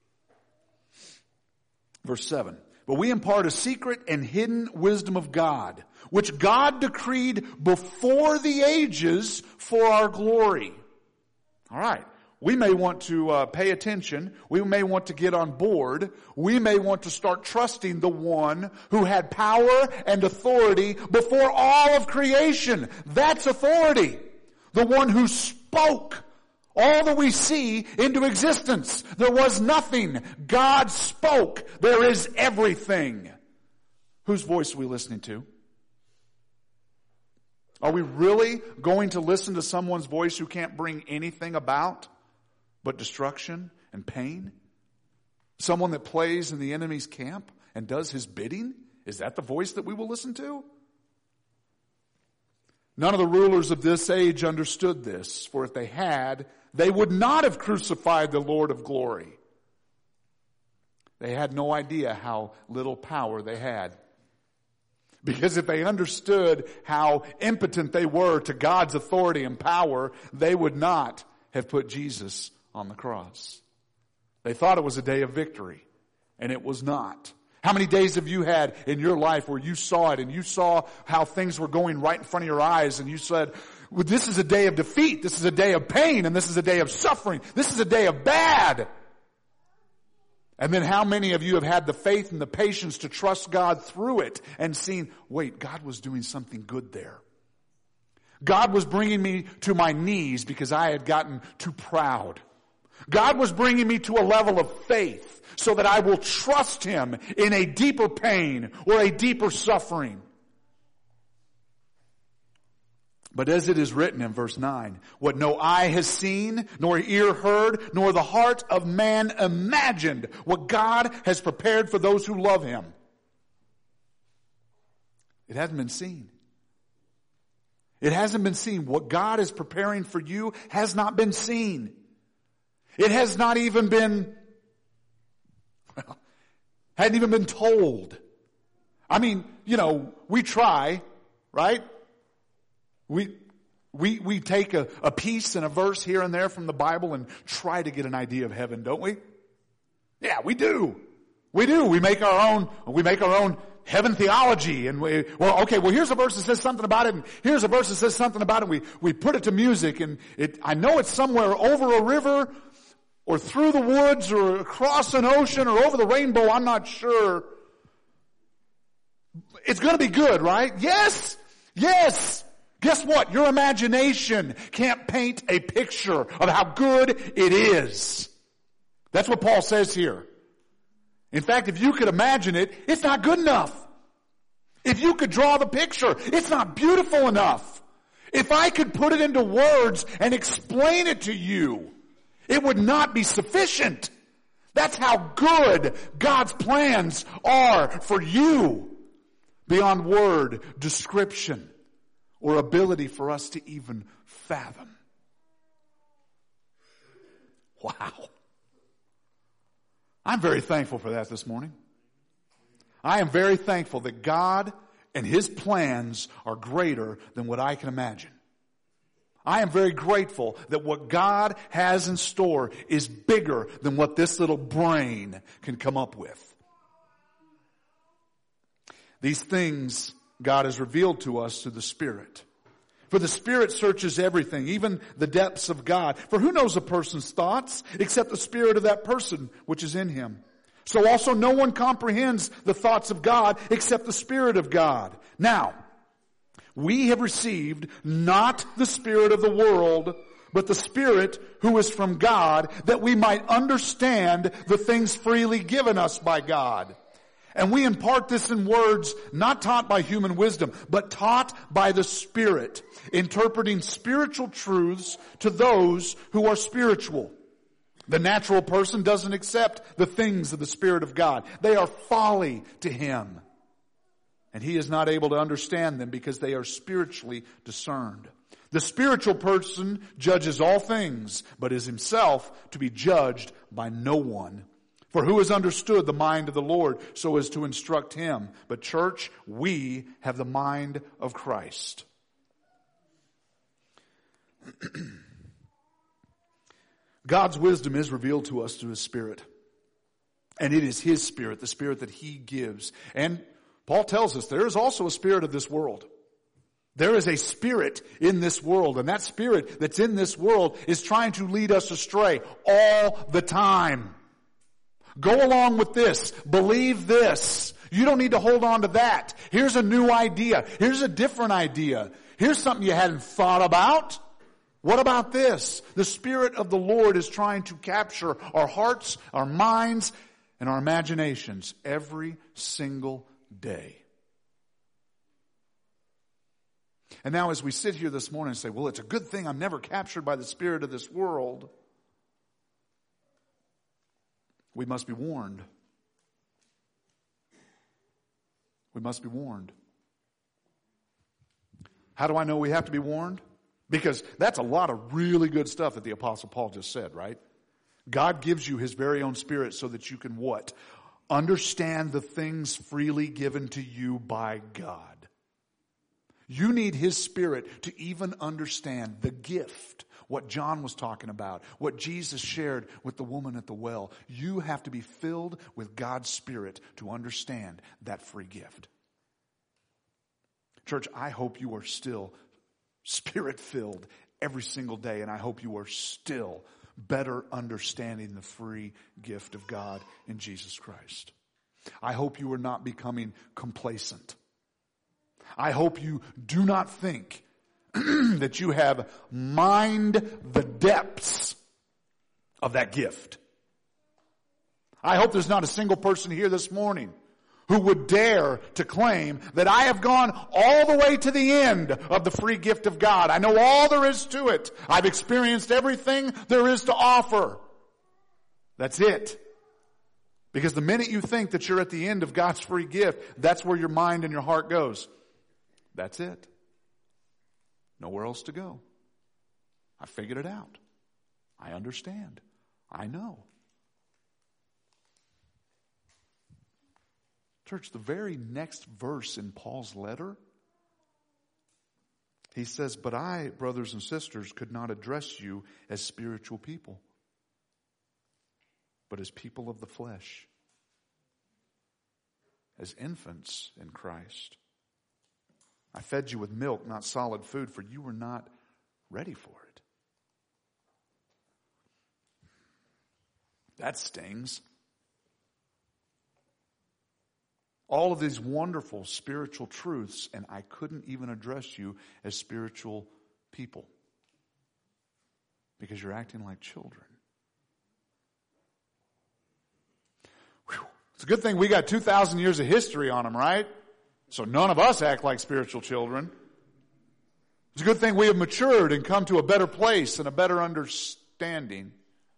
Verse 7. But we impart a secret and hidden wisdom of God, which God decreed before the ages for our glory. All right. We may want to pay attention. We may want to get on board. We may want to start trusting the one who had power and authority before all of creation. That's authority. The one who spoke all that we see into existence. There was nothing. God spoke. There is everything. Whose voice are we listening to? Are we really going to listen to someone's voice who can't bring anything about but destruction and pain? Someone that plays in the enemy's camp and does his bidding? Is that the voice that we will listen to? None of the rulers of this age understood this, for if they had, they would not have crucified the Lord of glory. They had no idea how little power they had. Because if they understood how impotent they were to God's authority and power, they would not have put Jesus on the cross. They thought it was a day of victory, and it was not. How many days have you had in your life where you saw it and you saw how things were going right in front of your eyes and you said, well, this is a day of defeat, this is a day of pain, and this is a day of suffering, this is a day of bad. And then how many of you have had the faith and the patience to trust God through it and seen, wait, God was doing something good there. God was bringing me to my knees because I had gotten too proud. God was bringing me to a level of faith so that I will trust Him in a deeper pain or a deeper suffering. But as it is written in verse 9, what no eye has seen, nor ear heard, nor the heart of man imagined, what God has prepared for those who love Him. It hasn't been seen. It hasn't been seen. What God is preparing for you has not been seen. It has not even been, hadn't even been told. I mean, we try, right? We take a piece and a verse here and there from the Bible and try to get an idea of heaven, don't we? Yeah, we do. We do. We make our own heaven theology, and here's a verse that says something about it, and here's a verse that says something about it. We put it to music, and I know it's somewhere over a river, or through the woods, or across an ocean, or over the rainbow. I'm not sure. It's going to be good, right? Yes. Yes. Guess what? Your imagination can't paint a picture of how good it is. That's what Paul says here. In fact, if you could imagine it, it's not good enough. If you could draw the picture, it's not beautiful enough. If I could put it into words and explain it to you, it would not be sufficient. That's how good God's plans are for you, beyond word, description, or ability for us to even fathom. Wow. I'm very thankful for that this morning. I am very thankful that God And His plans are greater than what I can imagine. I am very grateful that what God has in store is bigger than what this little brain can come up with. These things God has revealed to us through the Spirit. For the Spirit searches everything, even the depths of God. For who knows a person's thoughts except the spirit of that person which is in him? So also no one comprehends the thoughts of God except the Spirit of God. Now, we have received not the spirit of the world, but the Spirit who is from God, that we might understand the things freely given us by God. And we impart this in words not taught by human wisdom, but taught by the Spirit, interpreting spiritual truths to those who are spiritual. The natural person doesn't accept the things of the Spirit of God. They are folly to him. And he is not able to understand them because they are spiritually discerned. The spiritual person judges all things, but is himself to be judged by no one. For who has understood the mind of the Lord so as to instruct him? But church, we have the mind of Christ. God's wisdom is revealed to us through His Spirit. And it is His Spirit, the Spirit that He gives. And Paul tells us there is also a spirit of this world. There is a spirit in this world, and that spirit that's in this world is trying to lead us astray all the time. Go along with this. Believe this. You don't need to hold on to that. Here's a new idea. Here's a different idea. Here's something you hadn't thought about. What about this? The Spirit of the Lord is trying to capture our hearts, our minds, and our imaginations every single day. And now as we sit here this morning and say, well, it's a good thing I'm never captured by the spirit of this world, we must be warned. We must be warned. How do I know we have to be warned? Because that's a lot of really good stuff that the Apostle Paul just said, right? God gives you His very own Spirit so that you can what? Understand the things freely given to you by God. You need His Spirit to even understand the gift, what John was talking about, what Jesus shared with the woman at the well. You have to be filled with God's Spirit to understand that free gift. Church, I hope you are still Spirit-filled every single day, and I hope you are still better understanding the free gift of God in Jesus Christ. I hope you are not becoming complacent. I hope you do not think that you have mined the depths of that gift. I hope there's not a single person here this morning who would dare to claim that I have gone all the way to the end of the free gift of God. I know all there is to it. I've experienced everything there is to offer. That's it. Because the minute you think that you're at the end of God's free gift, that's where your mind and your heart goes. That's it. Nowhere else to go. I figured it out. I understand. I know. Church, the very next verse in Paul's letter, he says, but I, brothers and sisters, could not address you as spiritual people, but as people of the flesh, as infants in Christ. I fed you with milk, not solid food, for you were not ready for it. That stings. All of these wonderful spiritual truths, and I couldn't even address you as spiritual people because you're acting like children. Whew. It's a good thing we got 2,000 years of history on them, right? So none of us act like spiritual children. It's a good thing we have matured and come to a better place and a better understanding.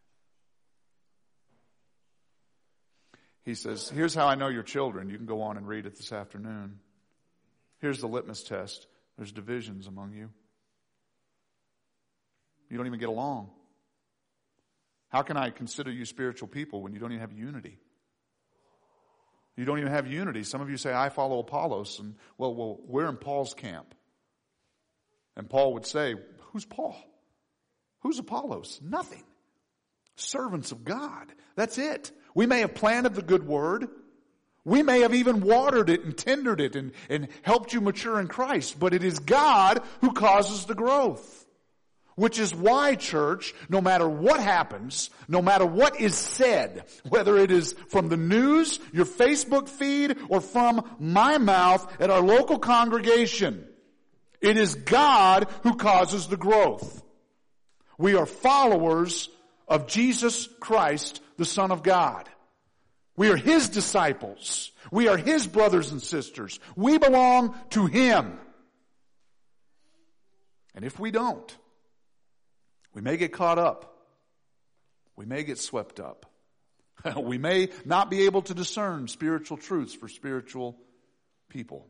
He says, here's how I know you're children. You can go on and read it this afternoon. Here's the litmus test. There's divisions among you. You don't even get along. How can I consider you spiritual people when you don't even have unity? You don't even have unity. Some of you say, I follow Apollos. And well, we're in Paul's camp. And Paul would say, who's Paul? Who's Apollos? Nothing. Servants of God. That's it. We may have planted the good word. We may have even watered it and tendered it and helped you mature in Christ. But it is God who causes the growth. Which is why, church, no matter what happens, no matter what is said, whether it is from the news, your Facebook feed, or from my mouth at our local congregation, it is God who causes the growth. We are followers of Jesus Christ, the Son of God. We are His disciples. We are His brothers and sisters. We belong to Him. And if we don't, we may get caught up. We may get swept up. We may not be able to discern spiritual truths for spiritual people.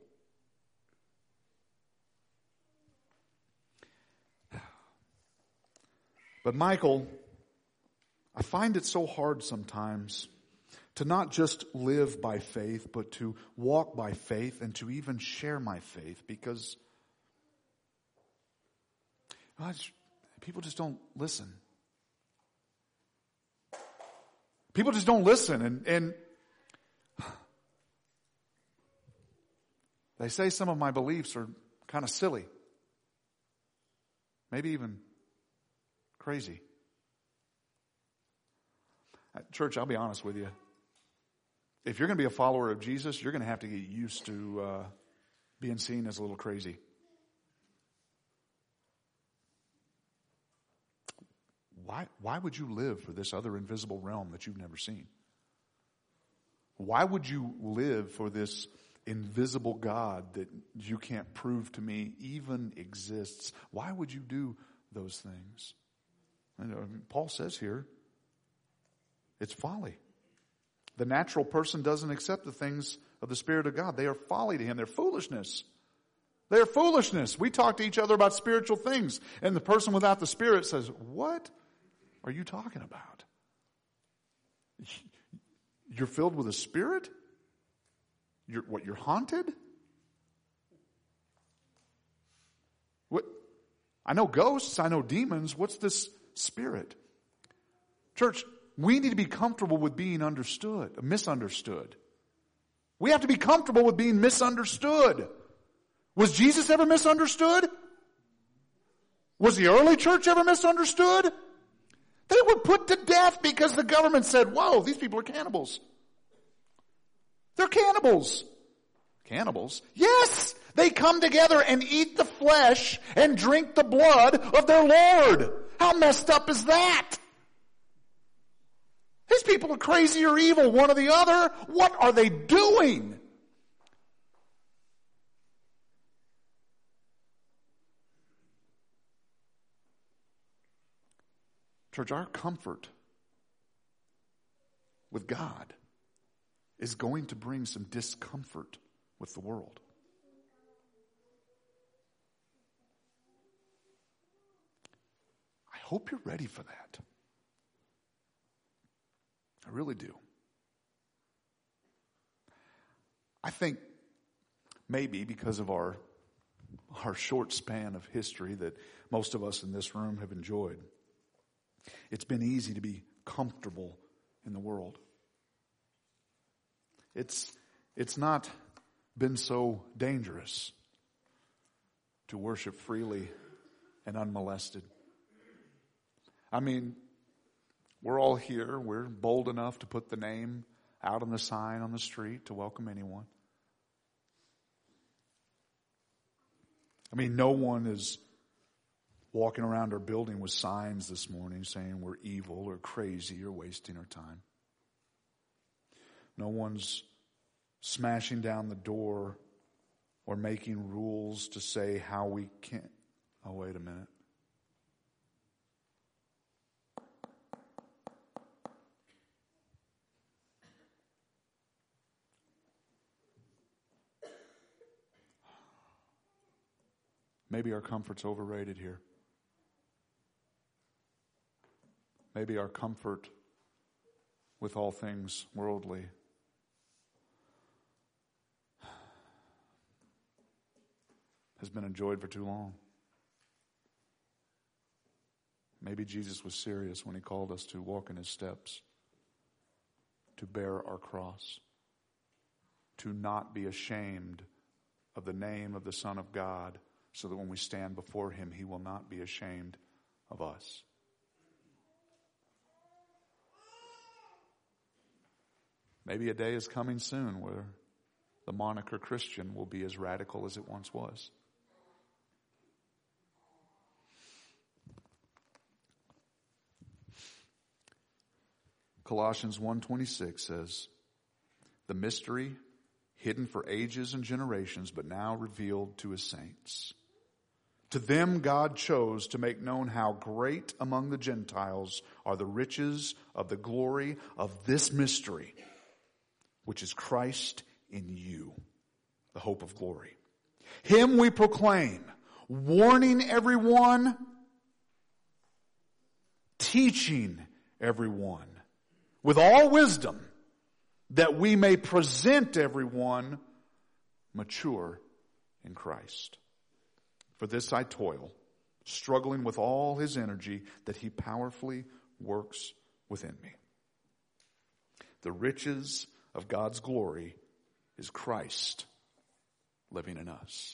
But Michael, I find it so hard sometimes to not just live by faith, but to walk by faith and to even share my faith, because people just don't listen. People just don't listen, and they say some of my beliefs are kind of silly. Maybe even crazy. Church, I'll be honest with you. If you're going to be a follower of Jesus, you're going to have to get used to being seen as a little crazy. Why would you live for this other invisible realm that you've never seen? Why would you live for this invisible God that you can't prove to me even exists? Why would you do those things? Paul says here, it's folly. The natural person doesn't accept the things of the Spirit of God. They are folly to him. They're foolishness. They're foolishness. We talk to each other about spiritual things, and the person without the Spirit says, what are you talking about? You're filled with a spirit? You're haunted? What? I know ghosts, I know demons. What's this spirit? Church, we need to be comfortable with being misunderstood. We have to be comfortable with being misunderstood. Was Jesus ever misunderstood? Was the early church ever misunderstood? They were put to death because the government said, whoa, these people are cannibals. They're cannibals. Cannibals? Yes! They come together and eat the flesh and drink the blood of their Lord. How messed up is that? These people are crazy or evil, one or the other. What are they doing? Church, our comfort with God is going to bring some discomfort with the world. I hope you're ready for that. I really do. I think maybe because of our short span of history that most of us in this room have enjoyed, it's been easy to be comfortable in the world. It's not been so dangerous to worship freely and unmolested. I mean, we're all here. We're bold enough to put the name out on the sign on the street to welcome anyone. I mean, no one is walking around our building with signs this morning saying we're evil or crazy or wasting our time. No one's smashing down the door or making rules to say how we can't. Oh, wait a minute. Maybe our comfort's overrated here. Maybe our comfort with all things worldly has been enjoyed for too long. Maybe Jesus was serious when he called us to walk in his steps, to bear our cross, to not be ashamed of the name of the Son of God, so that when we stand before him, he will not be ashamed of us. Maybe a day is coming soon where the moniker Christian will be as radical as it once was. Colossians 1:26 says, "The mystery hidden for ages and generations, but now revealed to his saints. To them God chose to make known how great among the Gentiles are the riches of the glory of this mystery, which is Christ in you, the hope of glory. Him we proclaim, warning everyone, teaching everyone with all wisdom, that we may present everyone mature in Christ. For this I toil, struggling with all his energy that he powerfully works within me." The riches of God's glory is Christ living in us.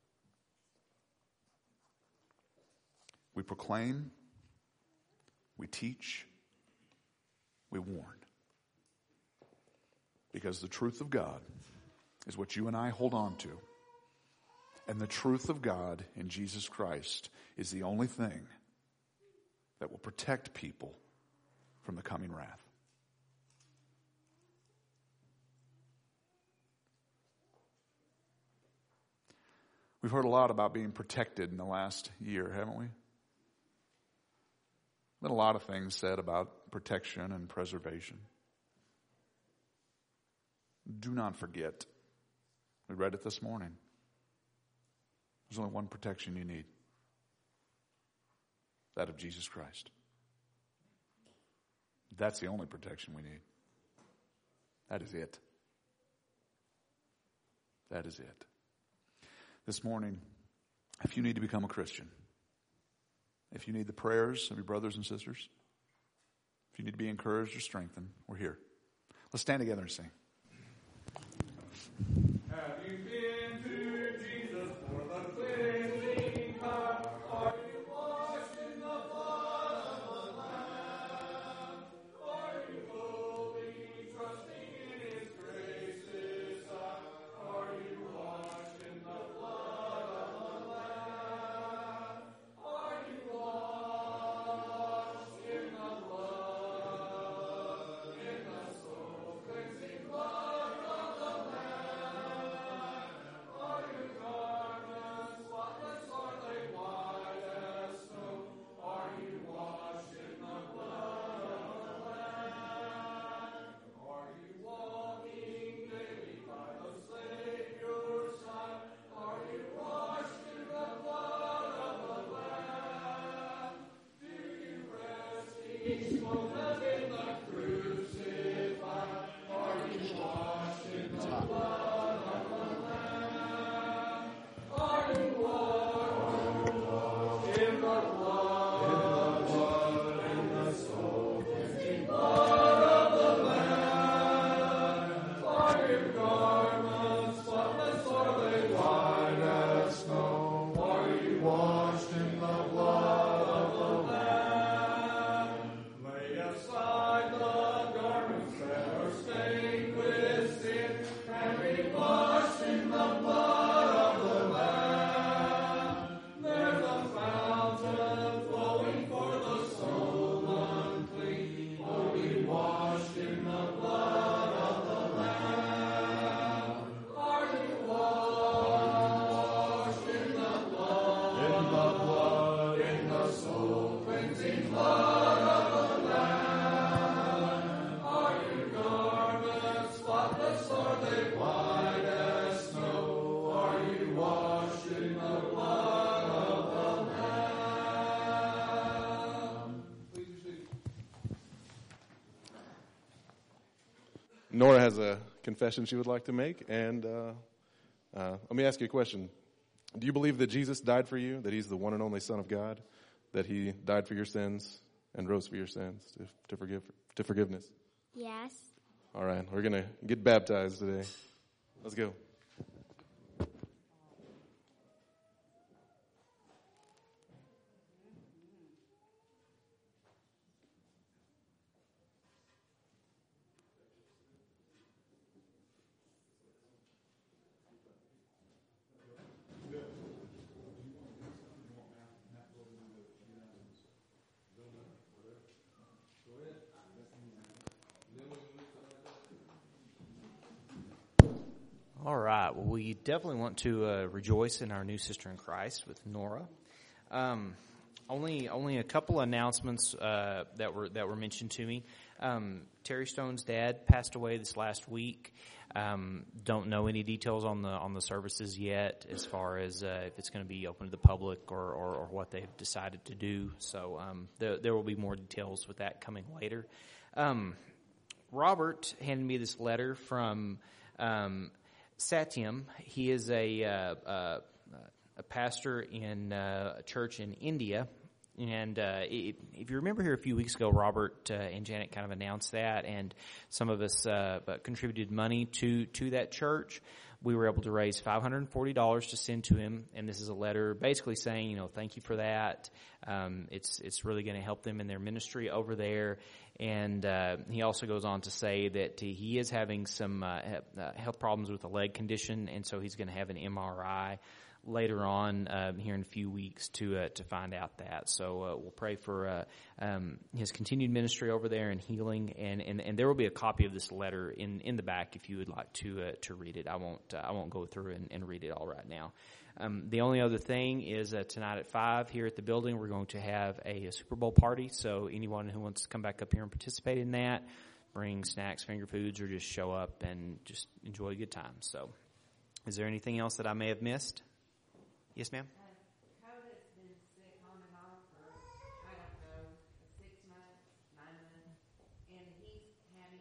We proclaim, we teach, we warn. Because the truth of God is what you and I hold on to. And the truth of God in Jesus Christ is the only thing that will protect people from the coming wrath. We've heard a lot about being protected in the last year, haven't we? Been a lot of things said about protection and preservation. Do not forget. We read it this morning. There's only one protection you need. That of Jesus Christ. That's the only protection we need. That is it. That is it. This morning, if you need to become a Christian, if you need the prayers of your brothers and sisters, if you need to be encouraged or strengthened, we're here. Let's stand together and sing. Have you been to Jesus for the cleansing cup? Are you washed in the blood of the Lamb? Are you fully trusting in his grace's side? Are you washed in the blood of the Lamb? Are you washed in the blood, in the soul cleansing blood of the Lamb? Are your garments spotless? Are they white as snow? Are you washed in the blood of the Lamb? Are you walking daily by the Savior's side? Are you washed in the blood of the Lamb? Do you rest each moment in the crucified? Are you washed in the blood of the Lamb? Are you washed in the blood, in the soul cleansing blood of the Lamb? Are your garments spotless? Are they white as snow? Are you washed in the blood of the Lamb? Lay aside the garments that are stained with sin, and be washed in the blood of the Lamb. There's a fountain flowing for the soul unclean. Oh, be washed in the blood of the Lamb. Are you washed in the blood, in the soul cleansing blood of the Lamb? Are your garments spotless? Are they white as snow? Are you washed in the blood of the Lamb? Please be seated. Nora has a confession she would like to make, and let me ask you a question. Do you believe that Jesus died for you, that he's the one and only Son of God, that he died for your sins and rose for your sins to forgiveness? Yes. All right, we're going to get baptized today. Let's go. All right. Well, we definitely want to rejoice in our new sister in Christ with Nora. Only a couple announcements that were mentioned to me. Terry Stone's dad passed away this last week. Don't know any details on the services yet, as far as if it's going to be open to the public or what they've decided to do. So there will be more details with that coming later. Robert handed me this letter from Satyam. He is a pastor in a church in India. And if you remember here a few weeks ago, Robert and Janet kind of announced that, and some of us contributed money to that church. We were able to raise $540 to send to him, and this is a letter basically saying, thank you for that. It's really going to help them in their ministry over there. And he also goes on to say that he is having some health problems with a leg condition, and so he's going to have an MRI later on here in a few weeks to find out that. So we'll pray for his continued ministry over there and healing, and there will be a copy of this letter in the back if you would like to read it. I won't go through and read it all right now. The only other thing is tonight at 5 here at the building we're going to have a Super Bowl party. So anyone who wants to come back up here and participate in that, bring snacks, finger foods, or just show up and just enjoy a good time. So, is there anything else that I may have missed? Yes, ma'am? Coda's been sick on and off for, 6 months, 9 months, and he's having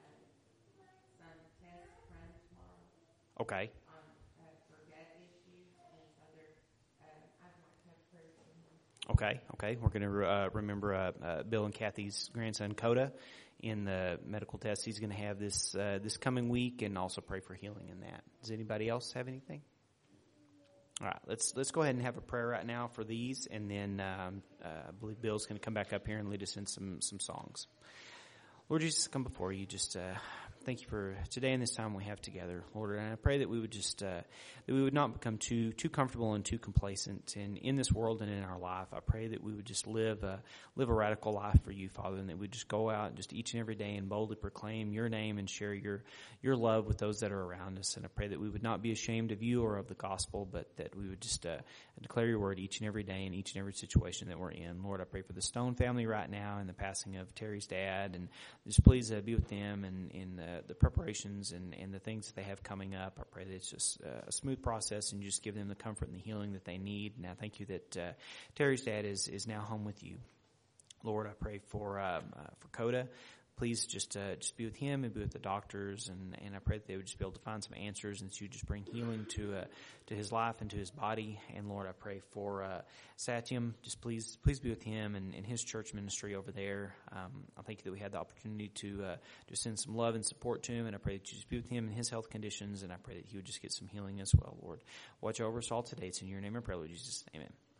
some tests run tomorrow Okay. for gut issues, and so I'd like to have prayer for him. Okay. We're going to remember Bill and Kathy's grandson, Coda, in the medical test he's going to have this coming week, and also pray for healing in that. Does anybody else have anything? All right, let's go ahead and have a prayer right now for these, and then I believe Bill's going to come back up here and lead us in some songs. Lord Jesus, come before you. Just thank you for today and this time we have together, Lord. And I pray that we would just that we would not become too comfortable and too complacent in this world and in our life. I pray that we would just live a radical life for you, Father, and that we just go out and just each and every day and boldly proclaim your name and share your love with those that are around us. And I pray that we would not be ashamed of you or of the gospel, but that we would just declare your word each and every day in each and every situation that we're in. Lord, I pray for the Stone family right now and the passing of Terry's dad, and just please be with them and in the preparations and the things that they have coming up. I pray that it's just a smooth process, and you just give them the comfort and the healing that they need. And I thank you that Terry's dad is now home with you. Lord, I pray for Coda. Please just be with him and be with the doctors, and I pray that they would just be able to find some answers, and that you just bring healing to his life and to his body. And Lord, I pray for Satyam. Just please be with him and his church ministry over there. I thank you that we had the opportunity to just send some love and support to him, and I pray that you just be with him in his health conditions, and I pray that he would just get some healing as well. Lord, watch over us all today. It's in your name I pray, Lord Jesus. Amen.